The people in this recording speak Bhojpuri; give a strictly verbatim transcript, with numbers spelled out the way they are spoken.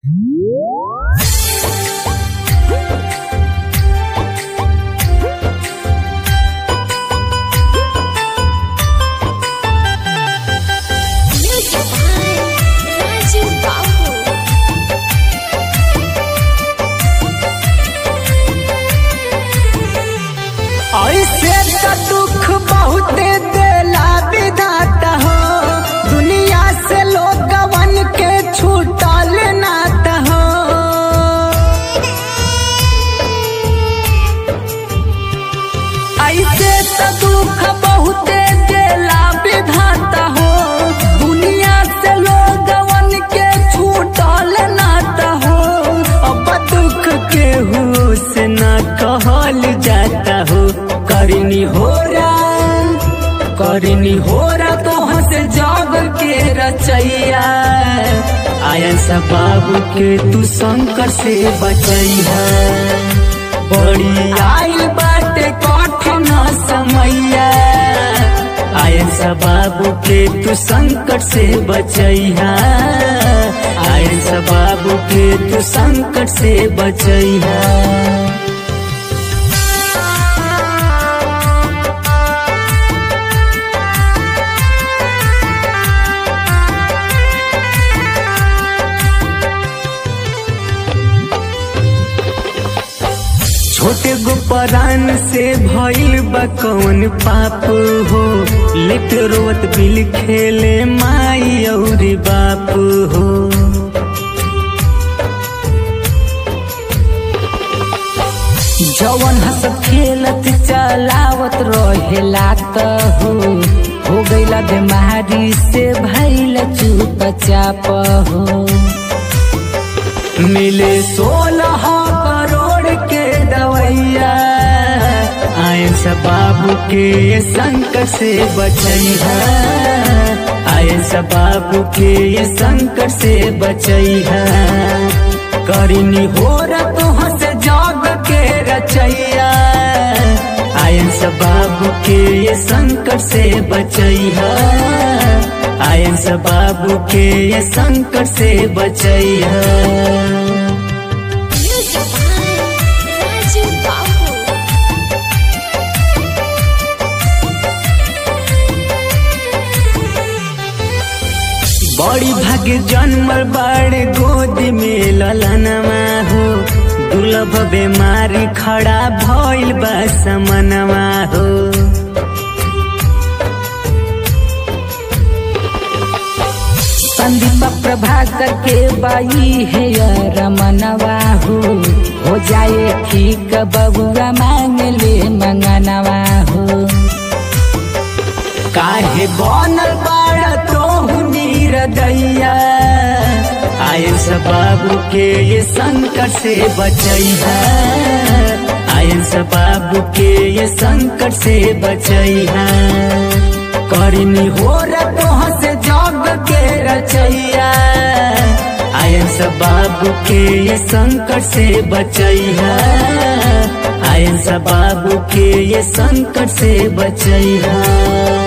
ऐसे तो दुख बहुते देला विधाता हो, दुनिया से लोगवन के छूटल नाता हो। ऐसे तो दुख बहुते देला विधाता हो, दुनिया से लोगवन के छूटल नाता हो। अब दुख केहू से ना कहल जाता हो, करनी होरा करनी होरा तो हंस जग के रचैया। आयन सा बाबू के तू संकट से बचैया, बड़ी आइल बाटे कठिन समैया। आयन सा बाबू के तू संकट से बचैया, आयन सा बाबू के तू संकट से बचैया। छोटे गो परान से भइल बा कौन पाप हो, लेट रोत बिल खेले माई और बाप हो। जवन हंसत खेलत चलावत रहेला त हो, हो गईला बीमारी से भइल चुपचाप हो। मिले सोलह करोड़ के दवैया, आयन सा बाबू के संकट से बचैया, आयन सा बाबू के संकट से बचैया। करनी होरा तो हंस जग के रचैया, आयन सा बाबू के संकट से बचैया, आयन सा बाबू के संकट से बचैया। बड़ी भाग्य जन्मल बड़े गोद में ललनवा हो, दुर्लभ बीमारी खड़ा भइल बा समनवा हो। संदीप प्रभाकर के बाई है रमनवा हो, हो जाए ठीक बबुआ मांग ले मंगनवा हो। काहे बनल बाड़ा तो नीरदैया, आयन सा बाबू के ये संकट से बचैया, आयन सा बाबू के ये संकट से बचैया। करनी होरा तो हंस जग के रचैया, आयन सा बाबू के ये संकट से बचैया, आयन सा बाबू के ये संकट से बचैया।